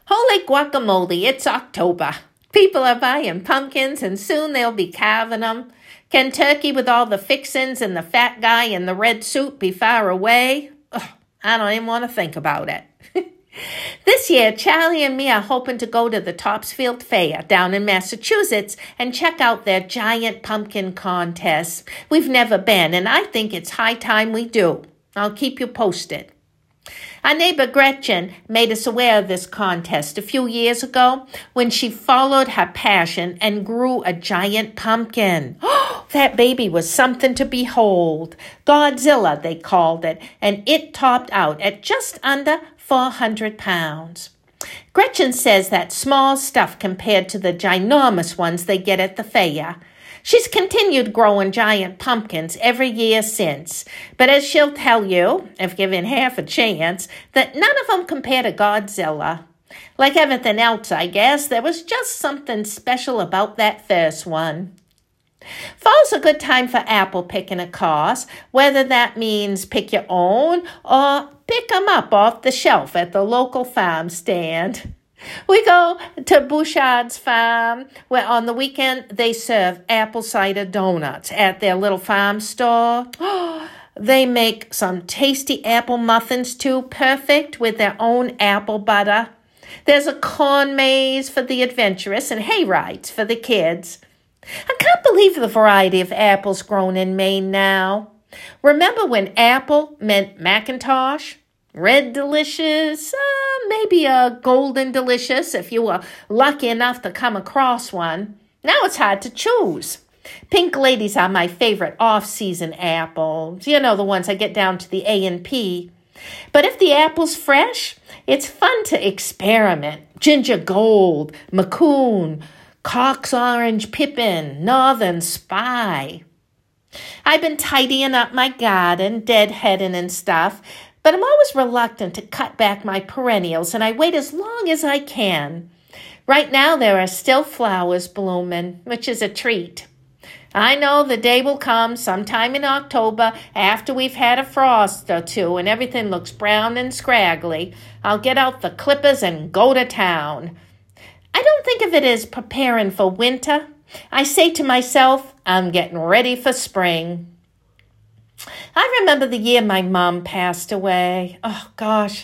Holy guacamole, it's October. People are buying pumpkins and soon they'll be carving them. Can turkey with all the fixins and the fat guy in the red suit be far away? Ugh, I don't even want to think about it. This year, Charlie and me are hoping to go to the Topsfield Fair down in Massachusetts and check out their giant pumpkin contest. We've never been, and I think it's high time we do. I'll keep you posted. Our neighbor Gretchen made us aware of this contest a few years ago when she followed her passion and grew a giant pumpkin. That baby was something to behold. Godzilla, they called it, and it topped out at just under 400 pounds. Gretchen says that's small stuff compared to the ginormous ones they get at the fair. She's continued growing giant pumpkins every year since, but as she'll tell you, if given half a chance, that none of them compare to Godzilla. Like everything else, I guess, there was just something special about that first one. Fall's a good time for apple picking, of course, whether that means pick your own or pick them up off the shelf at the local farm stand. We go to Bouchard's farm, where on the weekend they serve apple cider donuts at their little farm store. They make some tasty apple muffins too, perfect with their own apple butter. There's a corn maze for the adventurous and hay rides for the kids. I can't believe the variety of apples grown in Maine now. Remember when apple meant Macintosh? Red delicious, maybe a golden delicious if you were lucky enough to come across one. Now it's hard to choose. Pink ladies are my favorite off-season apples. You know, the ones I get down to the A&P. But if the apple's fresh, it's fun to experiment. Ginger Gold, Macoun, Cox Orange Pippin, Northern Spy. I've been tidying up my garden, deadheading and stuff, but I'm always reluctant to cut back my perennials, and I wait as long as I can. Right now, there are still flowers blooming, which is a treat. I know the day will come sometime in October after we've had a frost or two and everything looks brown and scraggly. I'll get out the clippers and go to town. I don't think of it as preparing for winter. I say to myself, I'm getting ready for spring. I remember the year my mom passed away. Oh, gosh,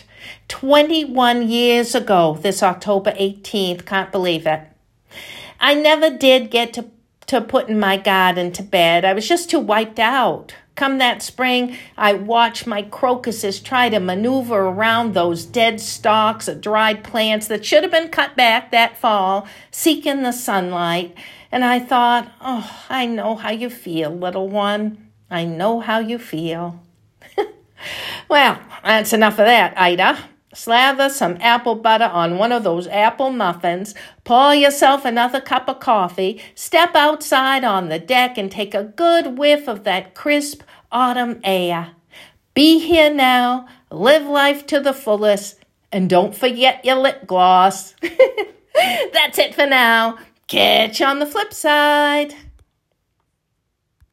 21 years ago, this October 18th. Can't believe it. I never did get to putting my garden to bed. I was just too wiped out. Come that spring, I watched my crocuses try to maneuver around those dead stalks of dried plants that should have been cut back that fall, seeking the sunlight. And I thought, oh, I know how you feel, little one. I know how you feel. Well, that's enough of that, Ida. Slather some apple butter on one of those apple muffins, pour yourself another cup of coffee, step outside on the deck and take a good whiff of that crisp autumn air. Be here now, live life to the fullest, and don't forget your lip gloss. That's it for now. Catch you on the flip side.